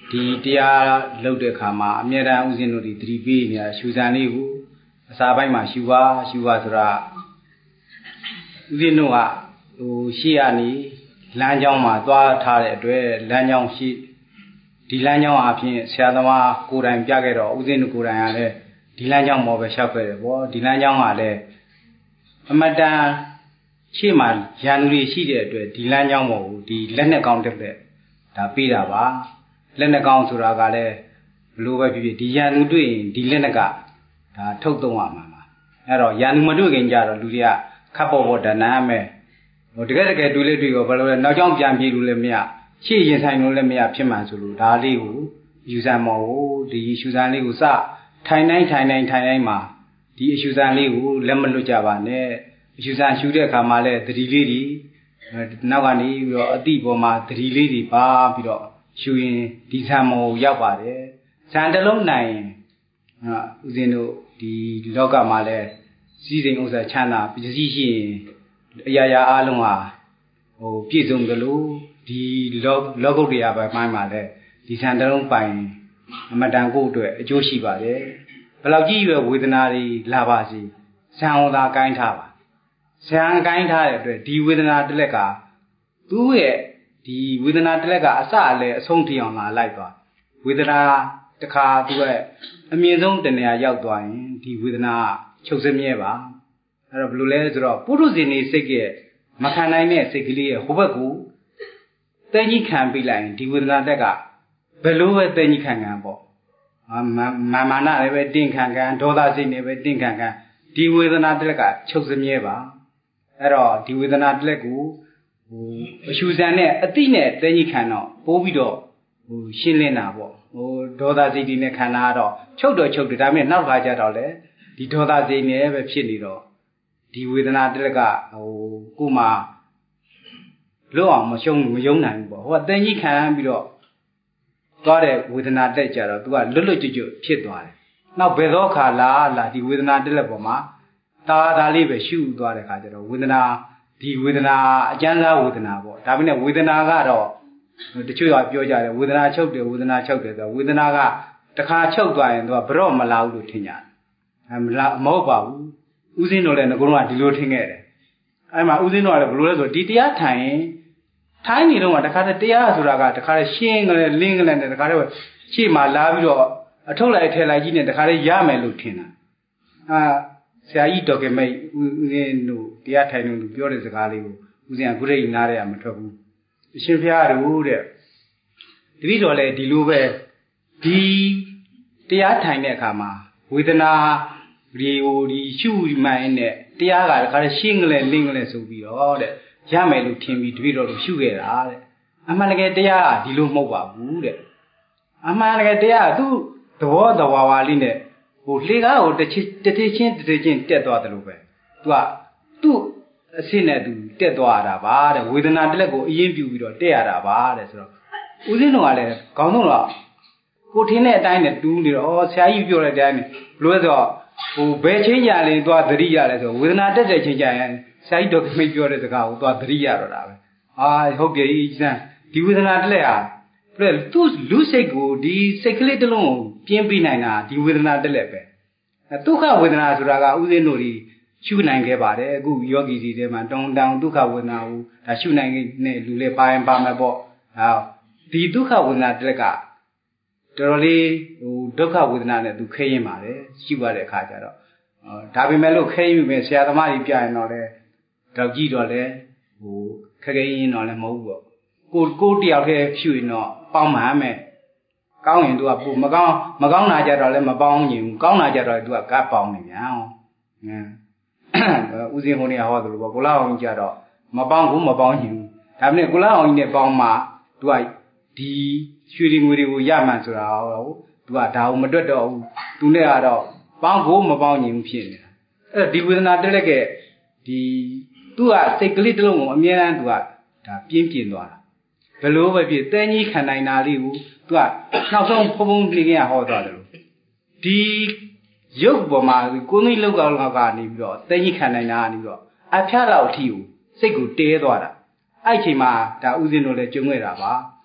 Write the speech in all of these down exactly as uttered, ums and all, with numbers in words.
ဒီတရားလုပ်တဲ့ခါမှာအမြဲတမ်းဥစဉ်တို့ဒီသတိပေးနေတာရှုစံလေးကိုအစာပိုင်းမှာရှုပါရှုပါဆိုတာဥစဉ်တို့ကဟိုရှေ့ကနေလမ်းကြောင်းမှာသွားထားတဲ့အတွက်လမ်းကြောင်းရှိဒီလမ်းကြောင်းအပြင်ဆရာသမားကိုယ်တိုင်ပြခဲ့တော့ဥစဉ်တို့ကိုယ်တိုင်ကလည်းဒီလမ်းကြောင်းပေါ်ပဲလျှောက်ခဲ့တယ်ပေါ့ဒီလမ်းကြောင်းကလည်းအမတန်ရှေ့မှာရန်သူတွေရှိတဲ့အတွက်ဒီလမ်းကြောင်းပေါ်ကိုဒီလက်နဲ့ကောင်းတက်တဲ့ဒါပေးတာပါလက်နဲ့ကောင်းဆိုတာကလည်းဘလို့ပဲဖြစ်ဖြစ်ဒီရန်သူတွေ့ရင်ဒီလက်နဲ့ကဒါထုတ်သုံးရမှာပါအဲ့တော့ရန်သူမတွေ့ခင်ကြတော့လူတွေကခပ်ပေါ်ပေါ်တဏ္ဍာမဲ့ဟိုတကယ်တကယ်တွေ့လေတွေ့ရောဘယ်လိုလဲနောက်ကြောင်းပြန်ပြေးလို့လည်းမရရှေ့ရင်ဆိုင်လို့လည်းမရဖြစ်မှန်ဆိုလို့ဒါလေးကိုယူဆံမော်ကိုဒီယူဆံလေးကိုစထိုင်တိုင်းထိုင်တိုင်းထိုင်တိုင်းမှာဒီအယူဆံလေးကိုလက်မလွတ်ကြပါနဲ့အယူဆံရှူတဲ့အခါမှာလည်းသတိလေးတွေနောက်ကနေပြီးတော့အတိပေါ်မှာသတိလေးတွေပါပြီးတော့ရှူရင်ဒီဆံမော်ရောက်ပါတယ်ဇန်တလုံးနိုင်ရင်ဥစဉ်တို့ဒီလောကမှာလည်းစီးစိမ်ဥစ္စာချမ်းသာပစ္စည်းရှိရင်အရာရာအလုံးဟာဟိုပြည့်စုံသလိုဒီလောလောကုတ္တရာဘက်ပိုင်းမှာလည်းဒီဆံတလုံးပိုင်အမတန်ကိုအတွက်အကျိုးရှိပါတယ်ဘယ်လောက်ကြီးရွယ်ဝေဒနာတွေလာပါစေဆံဝသာကိုင်းထားပါဆံကိုင်းထားတဲ့အတွက်ဒီဝေဒနာတစ်လက်ကသူ့ရဲ့ဒီဝေဒနာတစ်လက်ကအစအလဲအဆုံးထိအောင်လာလိုက်သွားဝေဒနာတစ်ခါသူ့ရဲ့အမြင့်ဆုံးတနေရာရောက်သွားရင်ဒီဝေဒနာချုပ်စမြဲပါအဲ့တော့ဘယ်လိုလဲဆိုတော့ပုရုဇဉ်နေစိတ်ရဲ့မခံနိုင်တဲ့စိတ်ကလေးရဲ့ဟိုဘက်ကိုတဲကြီးခံပြလိုက်ရင်ဒီဝေဒနာတက်ကဘယ်လိုပဲတဲကြီးခံခံပေါ့မာမာနလည်းပဲတင်းခံခံဒေါသစိတ်နဲ့ပဲတင်းခံခံဒီဝေဒနာတက်ကချုပ်စမြဲပါအဲ့တော့ဒီဝေဒနာတလက်ကိုဟိုအရှူစံနဲ့အတိနဲ့တဲကြီးခံတော့ပိုးပြီးတော့ဟိုရှင်းလင်းတာပေါ့ဟိုဒေါသစိတ်တွေနဲ့ခံတာတော့ချုပ်တော့ချုပ်တယ်ဒါပေမဲ့နောက်ခါကျတော့လေဒီဒေါသစိတ်နဲ့ပဲဖြစ်နေတော့ဒီဝေဒနာတက်ကဟိုကိုမှလွတ်အောင်မရှုံးမယုံနိုင်ဘူးပေါ့ဟိုကတဲကြီးခံပြီးတော့သွားတဲ့ဝေဒနာတက်ကြတော့ तू ကလွတ်လွတ်ကျွတ်ကျွတ်ဖြစ်သွားတယ်နောက်ဘယ်သောခါလာလာဒီဝေဒနာတက်လက်ပေါ်မှာတာဒါလေးပဲရှုသွားတဲ့ခါကျတော့ဝေဒနာဒီဝေဒနာအကျဉ်းစားဝေဒနာပေါ့ဒါပေမဲ့ဝေဒနာကတော့တချို့ကပြောကြတယ်ဝေဒနာချုပ်တယ်ဝေဒနာချုပ်တယ်ဆိုတော့ဝေဒနာကတစ်ခါချုပ်သွားရင်သူကဘရော့မလာဘူးလို့ထင်ကြတယ်အဲမလာမဟုတ်ပါဘူးဥစဉ်တော်လည်းငကုံးကဒီလိုထင်ခဲ့တယ်အဲမှာဥစဉ်တော်ကလည်းဘယ်လိုလဲဆိုတော့ဒီတရားထိုင်ရင်ထိုင်းနေတော့ကတခါတည်းတရားဆိုတာကတခါတည်းရှင်းကလေးလင်းကလေးနဲ့တခါတည်းရှေ့မှာလာပြီးတော့အထုတ်လိုက်ထဲလိုက်ကြီးနဲ့တခါတည်းရမယ်လို့ထင်တာအာဆရာကြီးဒေါက်တာမိတ်ဦးဇင်းတို့တရားထိုင်လို့ပြောတဲ့စကားလေးကိုဦးဇင်းကခုတည်းနားရရမထွက်ဘူးအရှင်ဘုရားတို့တဲ့တပည့်တော်လည်းဒီလိုပဲဒီတရားထိုင်တဲ့အခါမှာဝေဒနာဒီဟိုဒီရှုမှန်နဲ့တရားကတခါတည်းရှင်းကလေးလင်းကလေးဆိုပြီးတော့တဲ့ရမယ်လို့ထင်ပြီးတပည့်တော်တို့ရှုခဲ့တာတဲ့အမှန်တကယ်တရားကဒီလိုမဟုတ်ပါဘူးတဲ့အမှန်တကယ်တရားကသူ့သဘောသဘာဝလေးနဲ့ဟိုလေကားကိုတစ်ချစ်တစ်ထချင်းတစ်ထချင်းတက်သွားတယ်လို့ပဲသူကသူ့အစစ်နဲ့သူတက်သွားရတာပါတဲ့ဝေဒနာတစ်လက်ကိုအရင်ပြုပြီးတော့တက်ရတာပါတဲ့ဆိုတော့ဦးဇင်းတော်ကလည်းခေါင်းဆုံးတော့ကိုထင်းတဲ့အတိုင်းနဲ့တူးနေတော့ဆရာကြီးပြောတဲ့အတိုင်းနဲ့ဘလို့လဲဆိုတော့ဟိုဘယ်ချင်းကြလဲသွားသတိရလဲဆိုဝေဒနာတက်တဲ့ချင်းကြရင်ဆရာကြီးဒေါက်တာမိတ်ပြောတဲ့စကားကိုသွားသတိရတော့တာပဲအာဟုတ်ပြီစမ်းဒီဝေဒနာတစ်လက်ဟာပြည့်သူ့လူစိတ်ကိုဒီစိတ်ကလေးတစ်လုံးကိုပြင်းပြီးနိုင်တာဒီဝေဒနာတစ်လက်ပဲဒုက္ခဝေဒနာဆိုတာကဥစဉ်တို့ဒီရှုနိုင်ခဲ့ပါတယ်အခုယောဂီစီထဲမှာတောင်းတောင်းဒုက္ခဝေဒနာကိုဒါရှုနိုင်တဲ့လူလေးပါရင်ပါမယ်ပေါ့ဟာဒီဒုက္ခဝေဒနာတစ်လက်ကတော်တော်လေးဟိုဒုက္ခဝေဒနာနဲ့သူခဲရင်ပါတယ်ရှုရတဲ့အခါကျတော့ဒါပေမဲ့လို့ခဲယူမယ်ဆရာသမားကြီးပြရင်တော့လေတော့ကြည့်တော့လေဟိုခက်ခဲရင်တော့လည်းမဟုတ်ဘူးပေါ့ကိုကိုတယောက်တည်းဖြူရင်တော့ပေါင်းမှန်းမယ်ကောင်းရင်သူကပို့မကောင်းမကောင်းတာကြတော့လည်းမပေါင်းရင်ဘူးကောင်းတာကြတော့သူကကပ်ပေါင်းနေပြန်ဟမ်ဦးစင်းဟိုနေဟောတယ်လို့ပေါ့ကိုလာအောင်ကြတော့မပေါင်းဘူးမပေါင်းရင်ဘူးဒါပေမဲ့ကိုလာအောင်ကြီးနဲ့ပေါင်းမှသူကဒီရွှေတွေငွေတွေကိုရမှန်ဆိုတာဟောသူကဒါအောင်မတွက်တော့ဘူးသူနဲ့ကတော့ပေါင်းဖို့မပေါင်းရင်ဘူးဖြစ်နေတာအဲ့တော့ဒီဝေဒနာတက်လက်ကဒီသူကစိတ်ကလေးတစ်လုံးကိုအမြဲတမ်းသူကဒါပြင်းပြင်းသွားတာဘယ်လိုပဲဖြစ်တဲကြီးခံနိုင်တာလေးကိုသူကနောက်ဆုံးဖုံဖုံလေးကဟောသွားတယ်လို့ဒီရုပ်ပေါ်မှာကိုယ်ကြီးလောက်ကောင်လောက်ကနေပြီးတော့တဲကြီးခံနိုင်တာကနေပြီးတော့အဖျားတော့အထီကိုစိတ်ကိုတဲသွားတာအဲ့ချိန်မှာဒါဥစဉ်တို့လည်းကျုံခဲ့တာပါဒ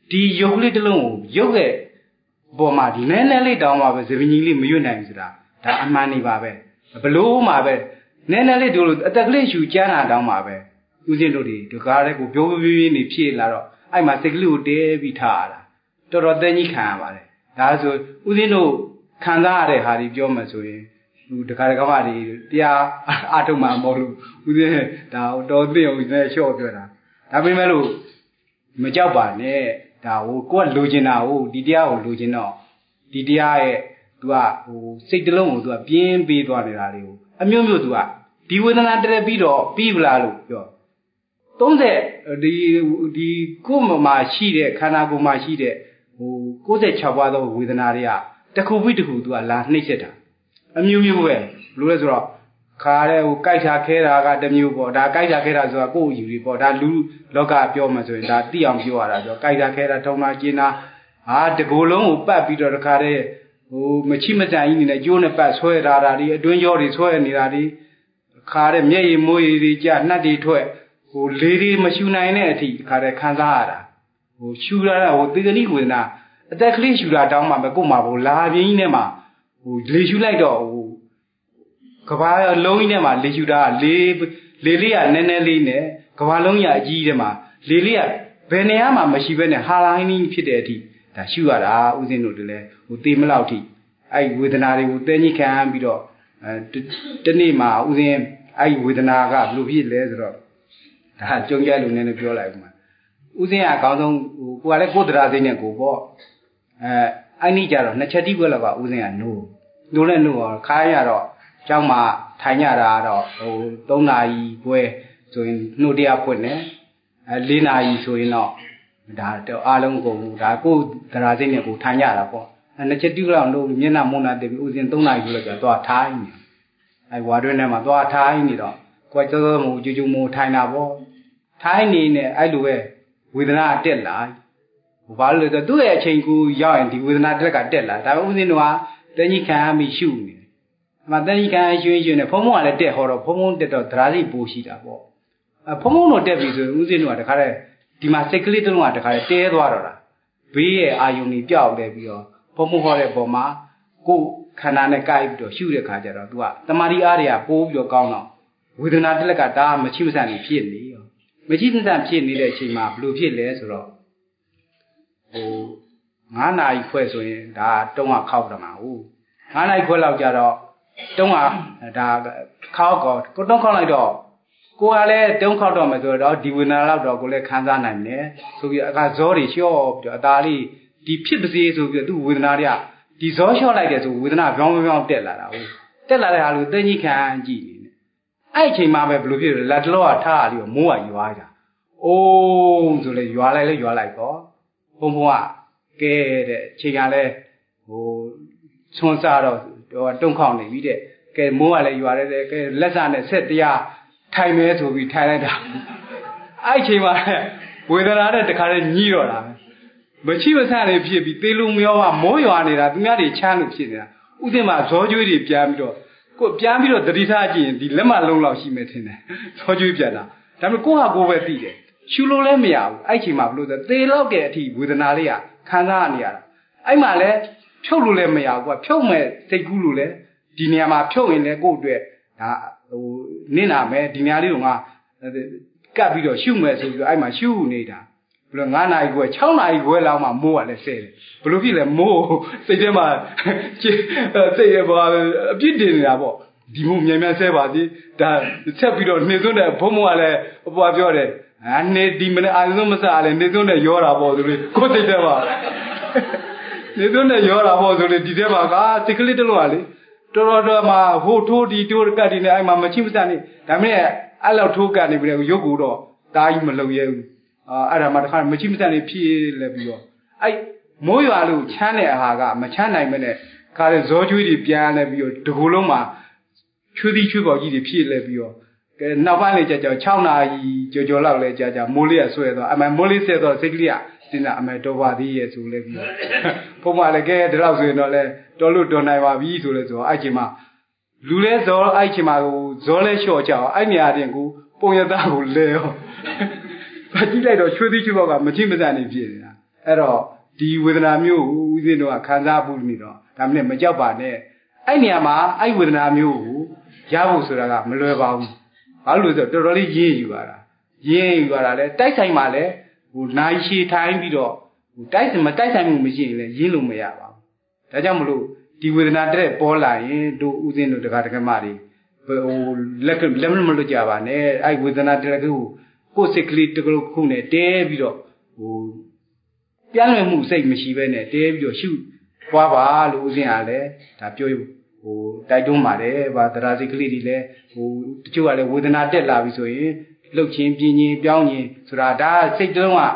ဒီရုပ်ကလေးတစ်လုံးကိုရုပ်ရဲ့ပေါ်မှာနည်းနည်းလေးတောင်းပါပဲသပင်ကြီးလေးမရွတ်နိုင်ဘူးဆိုတာဒါအမှန်နေပါပဲဘလို့မှာပဲနည်းနည်းလေးတို့လိုအတက်ကလေးရှူကျန်းတာတောင်းပါပဲဦးဇင်းတို့ဒီဒီကားလေးကိုပြောပြပြနေဖြည့်လာတော့အဲ့မှာစိတ်ကလေးကိုတဲပြီးထားရတာတော်တော်သိကြီးခံရပါတယ်ဒါဆိုဦးဇင်းတို့ခံစားရတဲ့ဟာဒီပြောမှဆိုရင်လူတကားတကားမတွေတရားအထုတ်မှမဟုတ်လို့ဦးဇင်းဒါတော်သိအောင်ဦးဇင်းလျှော့ပြောတာဒါပေမဲ့လို့မကြောက်ပါနဲ့ဒါဟိုကိုကလိုချင်တာဟိုဒီတရားကိုလိုချင်တော့ဒီတရားရဲ့သူကဟိုစိတ်တလုံးကိုသူကပြင်းပေးသွားနေတာတွေကိုအမျိုးမျိုးသူကဒီဝေဒနာတရပြီးတော့ပြီးပလားလို့ပြောသုံးဆယ်ဒီဒီကိုယ်မှာရှိတဲ့ခန္ဓာကိုယ်မှာရှိတဲ့ဟိုကိုယ်၆ပါးသောဝေဒနာတွေကတစ်ခုပြီးတစ်ခုသူကလာနှိမ့်ဆက်တာအမျိုးမျိုးပဲဘယ်လိုလဲဆိုတော့ခါတဲ့ဟိုကြိုက်တာခဲတာကတစ်မျိုးပေါ့ဒါကြိုက်တာခဲတာဆိုတာကိုယ်ယူပြီးပေါ့ဒါလူလောကပြောမှဆိုရင်ဒါသိအောင်ပြောရတာဆိုတော့ကြိုက်တာခဲတာထုံတာကျင်းတာဟာတကူလုံးကိုပတ်ပြီးတော့တခါတဲ့ဟိုမချိမတန်ကြီးနေနဲ့ကျိုးနဲ့ပတ်ဆွဲထားတာဒီအတွင်းရောတွေဆွဲနေတာဒီခါတဲ့မျက်ရည်မိုးရည်တွေကြနှက်တွေထွက်ဟိုလေးတွေမရှူနိုင်တဲ့အထိခါတဲ့ခံစားရတာဟိုရှူရတာဟိုသေကနိဝေဒနာအသက်ကလေးရှူတာတောင်းမှမကို့မှာဘို့လာပြင်းကြီးနဲ့မှာဟိုလေရှူလိုက်တော့ဟိုကဘာလုံးကြီးနဲ့မှာလေရှူတာလေးလေလေးကနည်းနည်းလေးနဲ့ကဘာလုံးကြီးအကြီးထဲမှာလေလေးကဘယ်နေရာမှာမရှိဘဲနဲ့ဟာလိုင်းကြီးဖြစ်တဲ့အထိဒါရှူရတာဥစဉ်တို့တည်းလဲဟိုတေးမလောက်ထိအဲ့ဝေဒနာတွေကိုတဲကြီးခံပြီးတော့အဲတနေ့မှာဥစဉ်အဲ့ဝေဒနာကဘယ်လိုဖြစ်လဲဆိုတော့ဒါကြုံရလို့နည်းနည်းပြောလိုက်ဦးမှာဥစဉ်ကအကောင်းဆုံးဟိုကိုကလည်းကိုယ်တရားစိတ်နဲ့ကိုပေါ့အဲအဲ့ဒီကြတော့နှစ်ချက်တိပွဲလောက်ကဥစဉ်ကနိုးနိုးလဲနိုးတော့ခါရတော့ကျောင်းမှာထိုင်ရတာတော့ဟိုသုံးနာရီပွဲဆိုရင်နှုတ်တရားဖွင့်တယ်အဲလေးနာရီဆိုရင်တော့ဒါတော့အားလုံးကုန်ဒါကိုယ်တရားစိတ်နဲ့ကိုထိုင်ရတာပေါ့အဲနှစ်ချက်တိလောက်လို့မျက်နှာမွန်းတာတည်းပြီးဥစဉ်သုံးနာရီဆိုတော့သွားထိုင်နေအဲဝါတွင်းထဲမှာသွားထိုင်နေတော့ကိုယ်စောစောမူကြူကြူမူထိုင်တာပေါ့ထိုင်နေနဲ့အဲ့လိုပဲဝေဒနာတက်လာဘာလို့လဲဆိုတော့သူ့ရဲ့အချိန်ကူရောက်ရင်ဒီဝေဒနာတက်ကတက်လာဒါပေမဲ့ဦးဇင်းတို့ကတဏှိခံရပြီးရှုနေတယ်အမှတဏှိခံရွှေ့ရွှေ့နေဖုံဖုံကလည်းတက်ဟောတော့ဖုံဖုံတက်တော့သရာစိပိုးရှိတာပေါ့အဖုံဖုံတော့တက်ပြီဆိုဦးဇင်းတို့ကတခါတည်းဒီမှာစိတ်ကလေးတစ်လုံးကတခါတည်းတဲသွားတော့တာဘေးရဲ့အာယုန်ကြီးပြောက်လဲပြီးတော့ဖုံဖုံဟောတဲ့ပုံမှာကိုယ်ခန္ဓာနဲ့ကိုက်ပြီးတော့ရှုတဲ့ခါကျတော့ तू ကတမာတိအားတွေကပိုးပြီးတော့ကောင်းတော့ဝေဒနာတစ်လက်ကဒါမချိမဆန့်နေဖြစ်နေရောမချိမဆန့်ဖြစ်နေတဲ့အချိန်မှာဘယ်လိုဖြစ်လဲဆိုတော့ဟိုငါးနာရီခွဲဆိုရင်ဒါတုံးကခောက်တယ်မှာဟုတ်ငါးနာရီခွဲလောက်ကြတော့တုံးကဒါခောက်ကောကိုတုံးခောက်လိုက်တော့ကိုကလည်းတုံးခောက်တော့မယ်ဆိုတော့ဒီဝေဒနာလောက်တော့ကိုလည်းခံစားနိုင်တယ်ဆိုပြီးအခါဇောတွေလျှော့ပြီးတော့အသားလေးဒီဖြစ်ပါစေဆိုပြီးတော့သူ့ဝေဒနာတွေကဒီဇောလျှော့လိုက်တယ်ဆိုဝေဒနာပြောင်းပြောင်းတက်လာတာဟုတ်တက်လာတဲ့ဟာလို့တင်းကြီးခံကြည့်နေတယ်အဲ့အချိန်မှပဲဘယ်လိုဖြစ်လဲလက်တလောကထားရပြီးတော့မိုးကရွာကြအိုးဆိုလေရွာလိုက်လဲရွာလိုက်တော့ဘုံဘုံကကဲတဲ့အချိန်ကလည်းဟိုဆွန်းစားတော့တုံးခေါင်နေပြီတဲ့ကဲမိုးကလည်းရွာတယ်ကဲလက်စနဲ့ဆက်တရားထိုင်မဲဆိုပြီးထိုင်လိုက်တာအဲ့အချိန်မှာဝေဒနာနဲ့တခါတည်းညှိတော့တာမချိမဆန့်လေးဖြစ်ပြီးသေလုံးမျောကမိုးရွာနေတာသူများတွေချမ်းလို့ဖြစ်နေတာဥသိမှာဇောကျွေးတွေပြန်ပြီးတော့ကိုပြန်ပြီးတော့တတိထားကြည့်ရင်ဒီလက်မလုံးလောက်ရှိမယ်ထင်တယ်ဇောကျွေးပြန်တာဒါပေမဲ့ကိုဟာကိုပဲသိတယ်ရှူလို့လည်းမရဘူးအဲ့ချိန်မှာဘလို့ဆိုသေလောက်တဲ့အထိဝေဒနာလေးကခံစားနေရတာအဲ့မှာလည်းဖြုတ်လို့လည်းမရဘူးကွာဖြုတ်မဲ့စိတ်ကူးလို့လည်းဒီနေရာမှာဖြုတ်ရင်လည်းကိုယ့်အတွက်ဒါဟိုနင့်နာမယ်ဒီနေရာလေးကကပ်ပြီးတော့ရှုမယ်ဆိုပြီးတော့အဲ့မှာရှုနေတာဘယ်လိုငါးနာရီခွဲ၆နာရီခွဲလောက်မှမိုးကလည်းဆဲတယ်ဘယ်လိုဖြစ်လဲမိုးစိတ်ထဲမှာစိတ်ရပါအပြစ်တင်နေတာပေါ့ဒီမိုးမြန်မြန်ဆဲပါသေးဒါဆက်ပြီးတော့နေသွင်းတဲ့ဘုံဘုံကလည်းအပွားပြောတယ်ဟာနေဒီမနေ့အာရုံမစားလဲနေသွင်းတဲ့ရောတာပေါ့ဆိုလို့ကိုယ်စိတ်ထဲမှာနေသွင်းတဲ့ရောတာပေါ့ဆိုလို့ဒီထဲမှာကစိတ်ကလေးတလို့ကလေတော်တော်တော်မှာဟိုထိုးဒီတိုးကတ်ဒီနဲ့အဲ့မှာမချိမစနေဒါမဲ့အဲ့လောက်ထိုးကတ်နေပြီလေရုပ်ကိုတော့တားကြီးမလုံရဲဘူးအာအဲ့ဒါမှတခါမချိမစနေဖြည့်လဲပြီးတော့အဲ့မိုးရွာလို့ချမ်းတဲ့အာဟာကမချမ်းနိုင်မနဲ့ခါတဲ့ဇောကျွေးတွေပြန်လဲပြီးတော့ဒီကိုယ်လုံးမှာချွေးသီးချွေးပေါ်ကြီးတွေဖြည့်လဲပြီးတော့ကဲနောက်ပိုင်းလေးကြာကြာ၆နာရီကြော်ကြော်လောက်လဲကြာကြာမိုးလေးကဆွဲသွားအမှန်မိုးလေးဆဲတော့စိတ်ကလေးကစဉ်းစားအမှန်တော်ပါသေးရဲ့ဆိုလဲပြီးတော့ဘုံမလည်းကဲဒီလောက်ဆိုရင်တော့လဲတော်လို့တော်နိုင်ပါပြီဆိုလဲဆိုတော့အဲ့ချိန်မှာလူလဲဇောအဲ့ချိန်မှာကိုဇောလဲလျှော့ကြအောင်အဲ့နေရာတင်ကိုပုံရသားကိုလဲရောကြည့်လိုက်တော့ချွေးသီးချွေးပေါ်ကမချိမစနေဖြစ်နေတာအဲ့တော့ဒီဝေဒနာမျိုးကိုဦးဇင်းတို့ကခံစားဖို့နေတော့ဒါမှလည်းမကြောက်ပါနဲ့အဲ့နေရာမှာအဲ့ဝေဒနာမျိုးကိုရဖို့ဆိုတာကမလွယ်ပါဘူးဘာလို့လဲဆိုတော့တော်တော်လေးရင်းယူရတာရင်းယူရတာလဲတိုက်ဆိုင်မှလည်းဟိုနိုင်ရှည်ထိုင်းပြီးတော့ဟိုတိုက်မတိုက်ဆိုင်မှုမရှိရင်လည်းရင်းလို့မရပါဘူးဒါကြောင့်မလို့ဒီဝေဒနာတဲ့ပေါ်လာရင်တို့ဦးဇင်းတို့တက္ကະတက္ကမတွေဟိုလက်လက်မလွတ်ကြပါနဲ့အဲ့ဝေဒနာတဲ့ကိုကိုယ်စိတ်ကလေးတကယ်ခုနဲ့တဲပြီးတော့ဟိုပြန်လွယ်မှုစိတ်မရှိဘဲနဲ့တဲပြီးတော့ရှုပွားပါလို့ဦးဇင်းကလည်းဒါပြောဟိုတိုက်တွန်းပါတယ်ဗာတရားစိတ်ကလေးတွေလည်းဟိုတချို့ကလည်းဝေဒနာတက်လာပြီဆိုရင်လှုပ်ခြင်းပြင်းခြင်းပြောင်းခြင်းဆိုတာဒါစိတ်တုံးက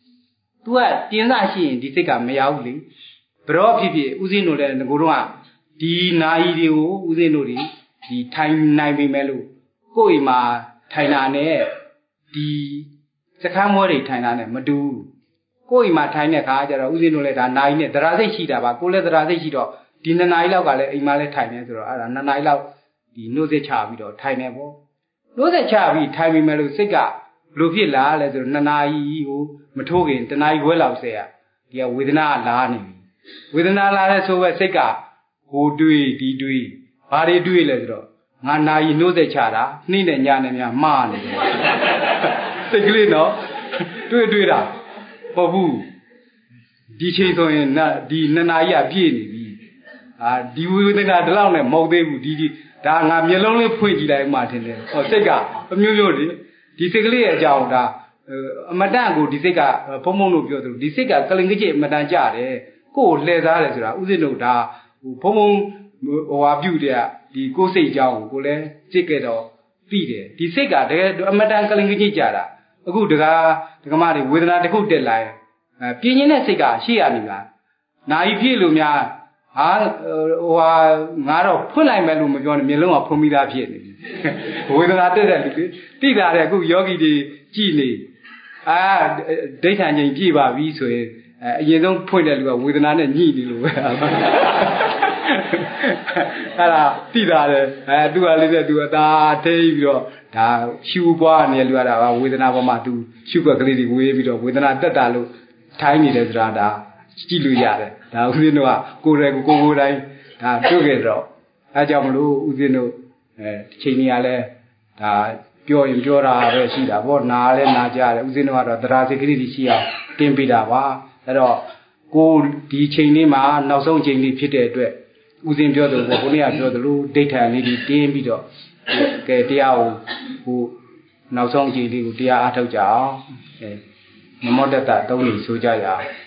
तू ကပြင်းစားရှိရင်ဒီစိတ်ကမရဘူးလေဘရောဖြစ်ဖြစ်ဦးဇင်းတို့လည်းငကိုတော့ကဒီနာယီတွေကိုဦးဇင်းတို့ဒီထိုင်နိုင်ပြီမဲ့လို့ကိုယ့်အိမ်မှာထိုင်တာနဲ့ဒီစခန်းမွဲတွေထိုင်တာနဲ့မတူကိုယ့်အိမ်မှာထိုင်တဲ့ခါကျတော့ဦးဇင်းတို့လည်းဒါနာယီနဲ့တရားစိတ်ရှိတာပါကိုယ်လည်းတရားစိတ်ရှိတော့ဒီနှစ်နာရီလောက်ကလည်းအိမ်မှာလည်းထိုင်နေဆိုတော့အဲ့ဒါနှစ်နာရီလောက်ဒီနှုတ်ဆက်ချပြီးတော့ထိုင်နေပေါ့နှုတ်ဆက်ချပြီးထိုင်ပြီမဲ့လို့စိတ်ကလိုဖြစ်လာလဲဆိုတော့နှစ်နာရီဟိုမထိုးခင်တနာရီခွဲလောက်ဆက်ရဒီကဝေဒနာကလာနေပြီဝေဒနာလာတဲ့ဆိုပဲစိတ်ကဟိုတွေးဒီတွေးဘာတွေတွေးလဲဆိုတော့ငါနာရီနှုတ်ဆက်ချတာနှိမ့်နဲ့ညနဲ့များမှားနေတယ်စိတ်ကလေးနော်တွေးတွေးတာပေါ့ဘူးဒီချိန်ဆိုရင်ဒီနှစ်နာရီကပြည့်နေပြီအာဒီဝေဒနာတလောက်နဲ့မဟုတ်သေးဘူးဒီဒီဒါငါမျက်လုံးလေးဖွင့်ကြည့်လိုက်မှထင်တယ်ဟောစိတ်ကအမျိုးမျိုးလေဒီစိတ်ကလေးရဲ့အကြောင်းဒါအမတန်ကိုဒီစိတ်ကဘုံဘုံလို့ပြောသလိုဒီစိတ်ကကလင်ကကြီးအမတန်ကြတယ်ကိုယ်ကိုလှည့်စားတယ်ဆိုတာဥစဉ်တို့ဒါဟိုဘုံဘုံဟိုဟာပြုတ်တဲ့ဒီကိုယ်စိတ်အကြောင်းကိုကိုလည်းစိတ်ကြတော့ပြီးတယ်ဒီစိတ်ကတကယ်အမတန်ကလင်ကကြီးကြတာအခုတကားဒကမတွေဝေဒနာတစ်ခုတက်လာရင်အဲပြင်းရင်းတဲ့စိတ်ကရှိရနေလားနာယီပြည့်လို့များဟာဟိုဟာငါတော့ဖွင့်လိုက်မယ်လို့မပြောနဲ့မျိုးလုံးကဖွင့်ပြီးသားဖြစ်နေပြီဝေဒနာတက်တဲ့လူတွေတိလာတဲ့အခုယောဂီတွေကြည်နေအာဒိဋ္ဌာန်ချင်းပြည့်ပါပြီဆိုရင်အဲအရင်ဆုံးဖွင့်တဲ့လူကဝေဒနာနဲ့ညှိနေလို့ပဲအဲ့ဒါတိလာတယ်အဲသူကလေးတဲ့သူကဒါထိပြီးတော့ဒါရှူပွားနေလူကဒါဝေဒနာပေါ်မှာသူရှုွက်ကလေးတွေဝေးပြီးတော့ဝေဒနာတက်တာလို့ထိုင်းနေတယ်ဆိုတာဒါကြည့်လို့ရတယ်ဒါဦးဇင်းတို့ကကိုယ်ရယ်ကိုကိုယ်တိုင်းဒါတွေ့ကြတော့အဲကြောင့်မလို့ဦးဇင်းတို့အဲချိန်ကြီးကလည်းဒါပြောရင်ပြောတာပဲရှိတာဗောနားလည်းနားကြတယ်ဦးဇင်းတို့ကတော့တရားစိတ်ကလေးတွေရှိအောင်တင်ပေးတာပါအဲ့တော့ကိုဒီချိန်လေးမှာနောက်ဆုံးချိန်လေးဖြစ်တဲ့အတွက်ဦးဇင်းပြောသလိုဗောကိုနေ့ကပြောသလိုဒိဋ္ဌာန်လေးတွေတင်းပြီးတော့ကဲတရားကိုဟိုနောက်ဆုံးချိန်လေးကိုတရားအားထုတ်ကြအောင်အဲနမောတတ္တသုံးနေဆိုကြရအောင်